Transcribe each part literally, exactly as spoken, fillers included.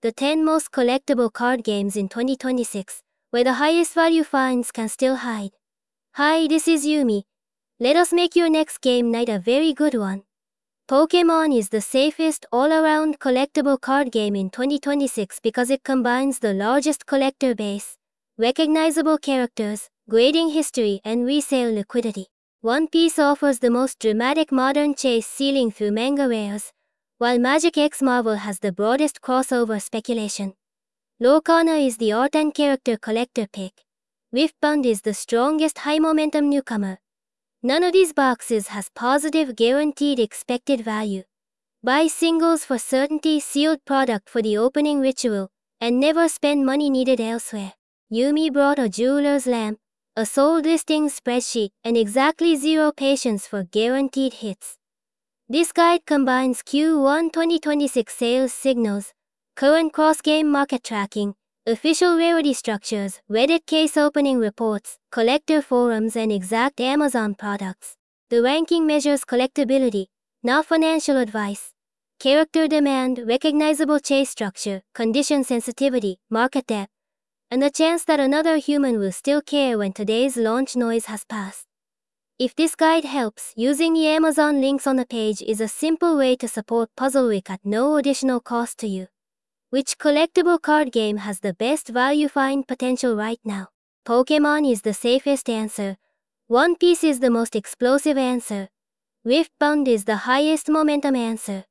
the ten most collectible card games in twenty twenty-six, where the highest value finds can still hide. Hi, this is Yumi. Let us make your next game night a very good one. Pokémon is the safest all-around collectible card game in twenty twenty-six because it combines the largest collector base, recognizable characters, grading history, and resale liquidity. One Piece offers the most dramatic modern chase ceiling through manga rares, while Magic X Marvel has the broadest crossover speculation. Lorcana is the art and character collector pick. Riftbound is the strongest high-momentum newcomer. None of these boxes has positive guaranteed expected value. Buy singles for certainty sealed product for the opening ritual, and never spend money needed elsewhere. Yumi brought a jeweler's lamp, a sold listings spreadsheet, and exactly zero patience for guaranteed hits. This guide combines Q one twenty twenty-six sales signals, current cross-game market tracking, official rarity structures, Reddit case opening reports, collector forums, and exact Amazon products. The ranking measures collectability, not financial advice. Character demand, recognizable chase structure, condition sensitivity, market depth, and the chance that another human will still care when today's launch noise has passed. If this guide helps, using the Amazon links on the page is a simple way to support Puzzleweek at no additional cost to you. Which collectible card game has the best value find potential right now? Pokémon is the safest answer. One Piece is the most explosive answer. Riftbound is the highest momentum answer.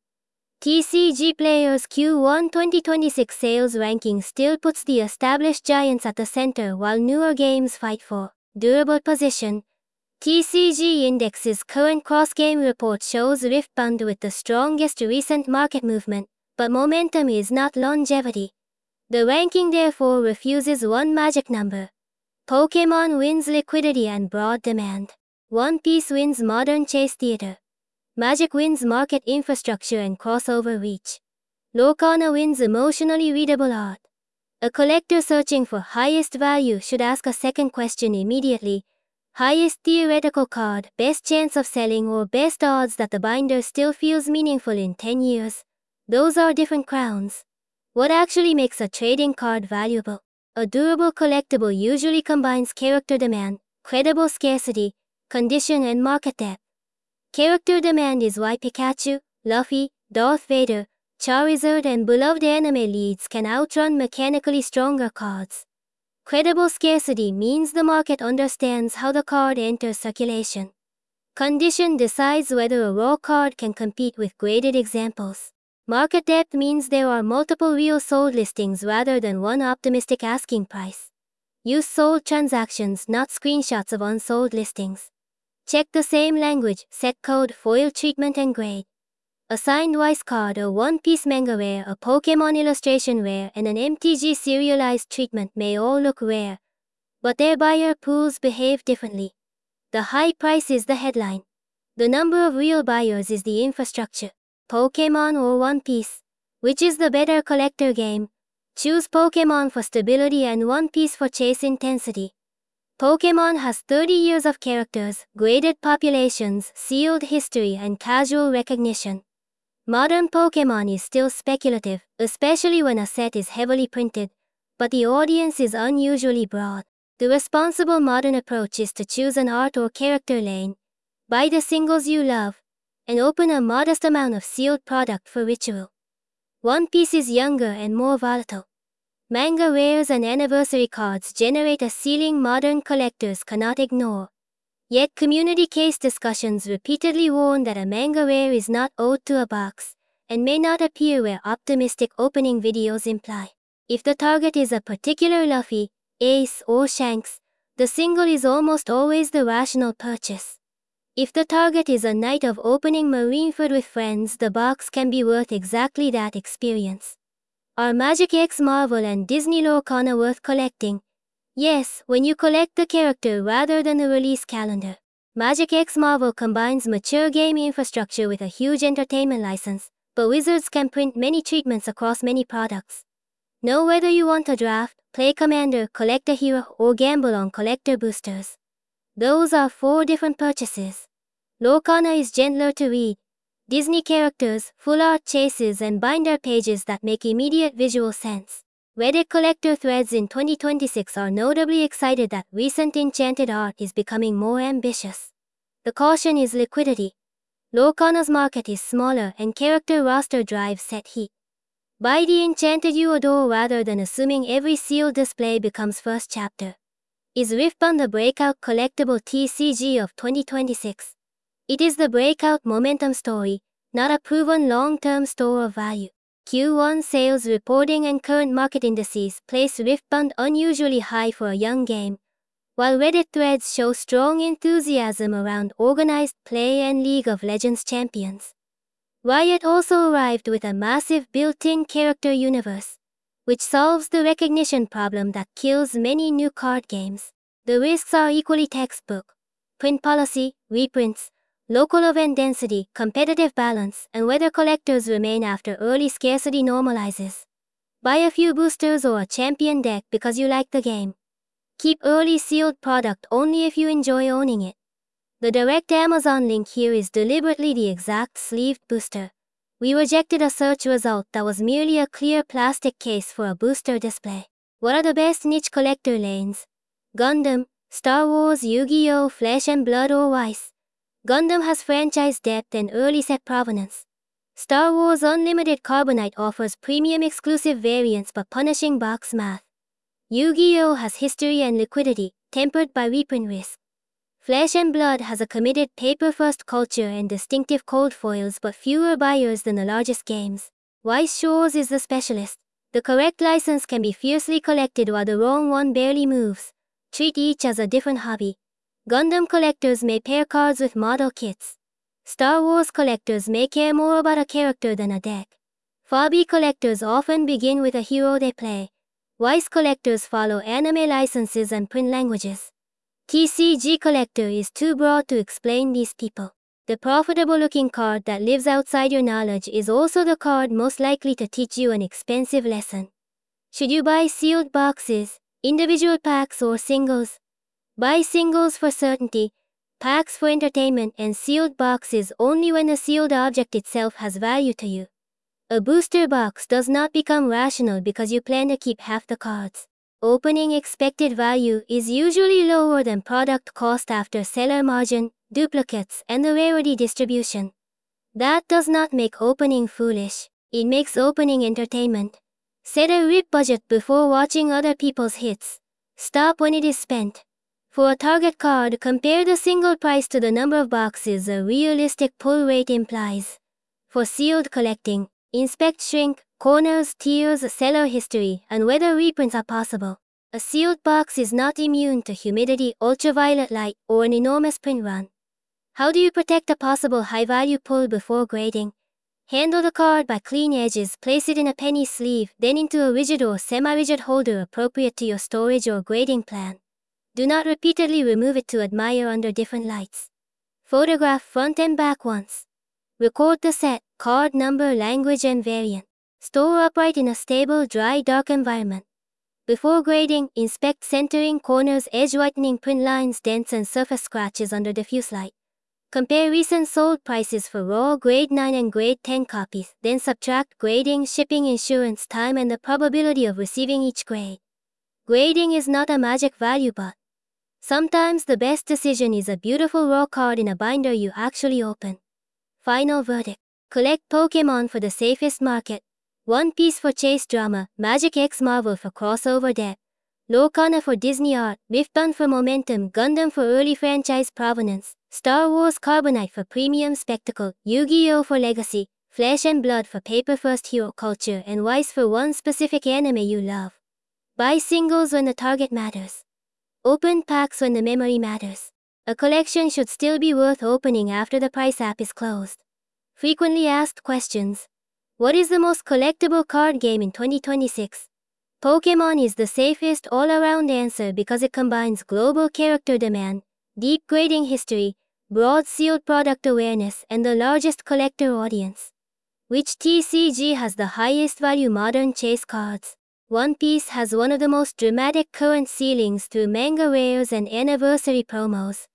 T C G Player's Q one twenty twenty-six sales ranking still puts the established giants at the center while newer games fight for durable position. T C G Index's current cross-game report shows Riftbound with the strongest recent market movement, but momentum is not longevity. The ranking therefore refuses one magic number. Pokémon wins liquidity and broad demand. One Piece wins modern chase theater. Magic wins market infrastructure and crossover reach. Lorcana wins emotionally readable art. A collector searching for highest value should ask a second question immediately. Highest theoretical card, best chance of selling, or best odds that the binder still feels meaningful in ten years. Those are different crowns. What actually makes a trading card valuable? A durable collectible usually combines character demand, credible scarcity, condition, and market depth. Character demand is why Pikachu, Luffy, Darth Vader, Charizard, and beloved anime leads can outrun mechanically stronger cards. Credible scarcity means the market understands how the card enters circulation. Condition decides whether a raw card can compete with graded examples. Market depth means there are multiple real sold listings rather than one optimistic asking price. Use sold transactions, not screenshots of unsold listings. Check the same language, set code, foil treatment, and grade. A signed Weiss card, a One Piece manga rare, a Pokémon illustration rare, and an M T G serialized treatment may all look rare, but their buyer pools behave differently. The high price is the headline. The number of real buyers is the infrastructure. Pokémon or One Piece? Which is the better collector game? Choose Pokémon for stability and One Piece for chase intensity. Pokémon has thirty years of characters, graded populations, sealed history, and casual recognition. Modern Pokémon is still speculative, especially when a set is heavily printed, but the audience is unusually broad. The responsible modern approach is to choose an art or character lane, buy the singles you love, and open a modest amount of sealed product for ritual. One Piece is younger and more volatile. Manga rares and anniversary cards generate a ceiling modern collectors cannot ignore. Yet community case discussions repeatedly warn that a manga rare is not owed to a box, and may not appear where optimistic opening videos imply. If the target is a particular Luffy, Ace, or Shanks, the single is almost always the rational purchase. If the target is a night of opening Marineford with friends, the box can be worth exactly that experience. Are Magic X Marvel and Disney Lorcana worth collecting? Yes, when you collect the character rather than the release calendar. Magic X Marvel combines mature game infrastructure with a huge entertainment license, but Wizards can print many treatments across many products. Know whether you want to draft, play Commander, collect a hero, or gamble on collector boosters. Those are four different purchases. Lorcana is gentler to read. Disney characters, full art chases, and binder pages that make immediate visual sense. Reddit collector threads in twenty twenty-six are notably excited that recent enchanted art is becoming more ambitious. The caution is liquidity. Lorcana's market is smaller and character roster drives set heat. Buy the enchanted you adore rather than assuming every sealed display becomes first chapter. Is Riftbound the breakout collectible T C G of twenty twenty-six? It is the breakout momentum story, not a proven long-term store of value. Q one sales reporting and current market indices place Riftbound unusually high for a young game, while Reddit threads show strong enthusiasm around organized play and League of Legends champions. Riot also arrived with a massive built-in character universe, which solves the recognition problem that kills many new card games. The risks are equally textbook: print policy, reprints, local event density, competitive balance, and whether collectors remain after early scarcity normalizes. Buy a few boosters or a champion deck because you like the game. Keep early sealed product only if you enjoy owning it. The direct Amazon link here is deliberately the exact sleeved booster. We rejected a search result that was merely a clear plastic case for a booster display. What are the best niche collector lanes? Gundam, Star Wars, Yu-Gi-Oh!, Flesh and Blood, or Weiss. Gundam has franchise depth and early set provenance. Star Wars Unlimited Carbonite offers premium exclusive variants but punishing box math. Yu-Gi-Oh! Has history and liquidity, tempered by reprint risk. Flesh and Blood has a committed paper-first culture and distinctive cold foils but fewer buyers than the largest games. Weiss Shores is the specialist. The correct license can be fiercely collected while the wrong one barely moves. Treat each as a different hobby. Gundam collectors may pair cards with model kits. Star Wars collectors may care more about a character than a deck. Furby collectors often begin with a hero they play. Weiss collectors follow anime licenses and print languages. T C G collector is too broad to explain these people. The profitable-looking card that lives outside your knowledge is also the card most likely to teach you an expensive lesson. Should you buy sealed boxes, individual packs, or singles? Buy singles for certainty, packs for entertainment, and sealed boxes only when the sealed object itself has value to you. A booster box does not become rational because you plan to keep half the cards. Opening expected value is usually lower than product cost after seller margin, duplicates, and the rarity distribution. That does not make opening foolish. It makes opening entertainment. Set a rip budget before watching other people's hits. Stop when it is spent. For a target card, compare the single price to the number of boxes a realistic pull rate implies. For sealed collecting, inspect shrink, corners, tiers, seller history, and whether reprints are possible. A sealed box is not immune to humidity, ultraviolet light, or an enormous print run. How do you protect a possible high-value pull before grading? Handle the card by clean edges, place it in a penny sleeve, then into a rigid or semi-rigid holder appropriate to your storage or grading plan. Do not repeatedly remove it to admire under different lights. Photograph front and back once. Record the set, card number, language, and variant. Store upright in a stable, dry, dark environment. Before grading, inspect centering, corners, edge whitening, print lines, dents, and surface scratches under diffuse light. Compare recent sold prices for raw grade nine and grade ten copies, then subtract grading, shipping, insurance, time, and the probability of receiving each grade. Grading is not a magic value, but sometimes the best decision is a beautiful raw card in a binder you actually open. Final verdict. Collect Pokémon for the safest market. One Piece for chase drama, Magic X Marvel for crossover depth, Lorcana for Disney art, Riftbound for momentum, Gundam for early franchise provenance, Star Wars Carbonite for premium spectacle, Yu-Gi-Oh! For legacy, Flesh and Blood for paper-first hero culture, and Weiss for one specific anime you love. Buy singles when the target matters. Open packs when the memory matters. A collection should still be worth opening after the price app is closed. Frequently asked questions. What is the most collectible card game in twenty twenty-six? Pokémon is the safest all-around answer because it combines global character demand, deep grading history, broad sealed product awareness, and the largest collector audience. Which T C G has the highest value modern chase cards? One Piece has one of the most dramatic current ceilings through manga rares and anniversary promos.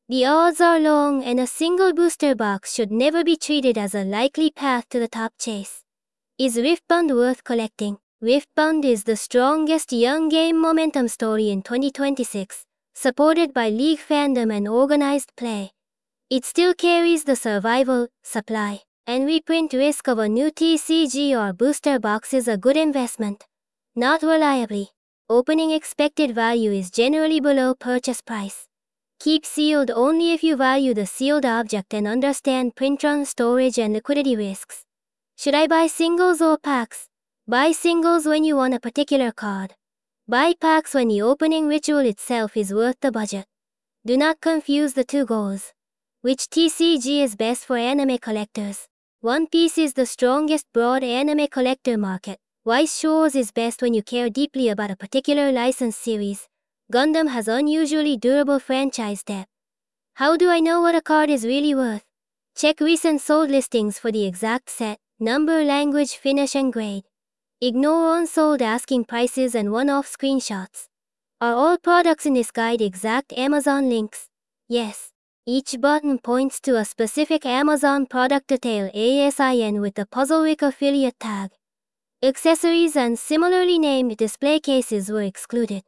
The odds are long and a single booster box should never be treated as a likely path to the top chase. Is Riftbound worth collecting? Riftbound is the strongest young game momentum story in twenty twenty-six, supported by League fandom and organized play. It still carries the survival, supply, and reprint risk of a new T C G or booster box is a good investment. Not reliably. Opening expected value is generally below purchase price. Keep sealed only if you value the sealed object and understand print run storage and liquidity risks. Should I buy singles or packs? Buy singles when you want a particular card. Buy packs when the opening ritual itself is worth the budget. Do not confuse the two goals. Which T C G is best for anime collectors? One Piece is the strongest broad anime collector market. Weiss Schwarz is best when you care deeply about a particular license series. Gundam has unusually durable franchise depth. How do I know what a card is really worth? Check recent sold listings for the exact set, number, language, finish, and grade. Ignore unsold asking prices and one-off screenshots. Are all products in this guide exact Amazon links? Yes. Each button points to a specific Amazon product detail A S I N with the Puzzleweek affiliate tag. Accessories and similarly named display cases were excluded.